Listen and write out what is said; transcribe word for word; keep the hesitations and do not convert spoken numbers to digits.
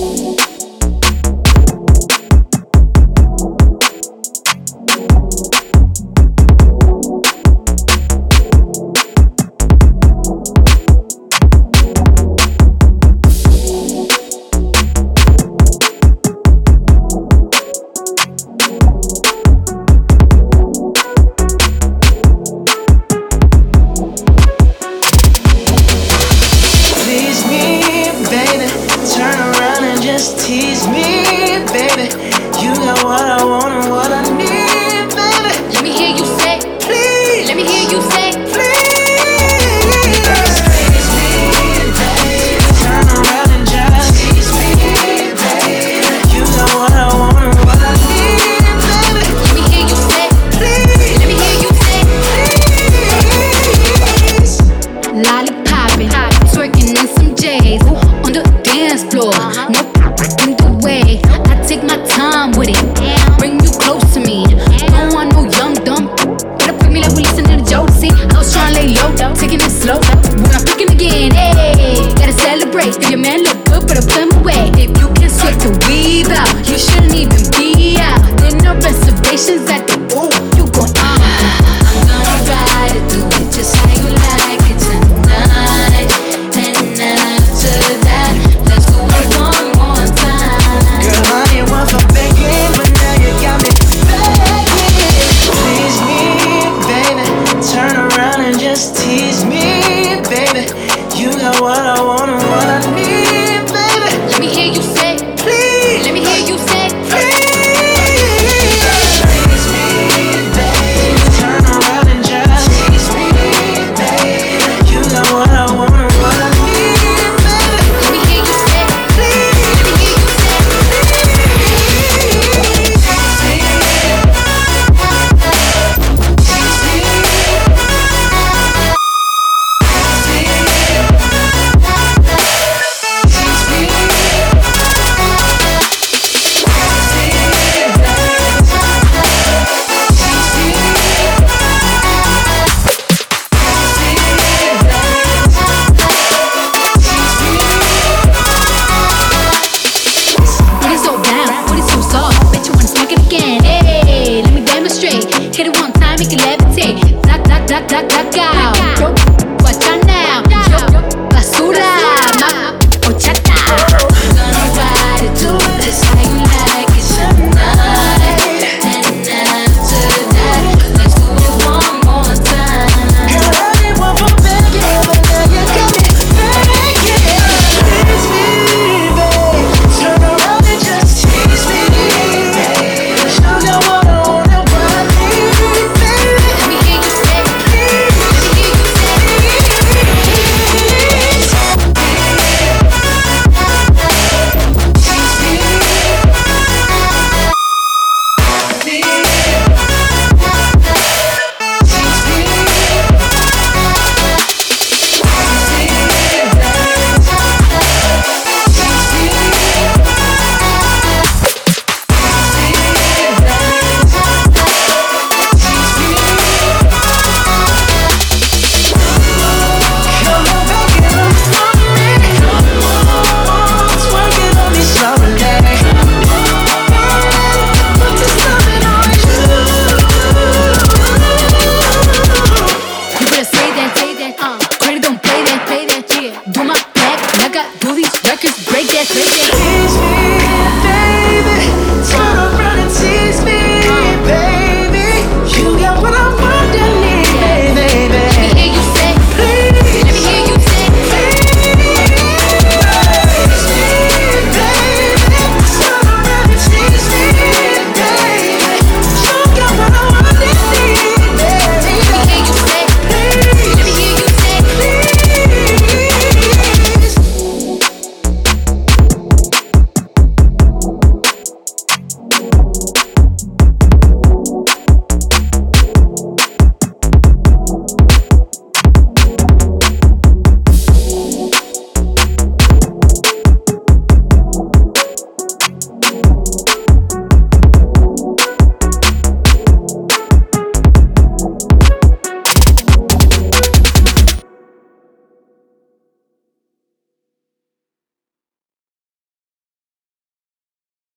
Tease me, baby. You got what I want and what I need, baby. Let me hear you say, please. Let me hear you say, please. Tease me, baby. Turn around and just tease me, baby. You got what I want and what I need, baby. Let me hear you say, please. Let me hear you say, please. Lollipopping, twerking in some J's on the dance floor. No in the way, I take my time with it. Bring you close to me. Don't want no young dumb. Better pick me like we listen to the joke. See, I was trying to lay low, taking it slow. When I'm picking again, hey, gotta celebrate. If your man look good, better put him away. If you can sweat to weave out, you shouldn't even be out. There no reservations at the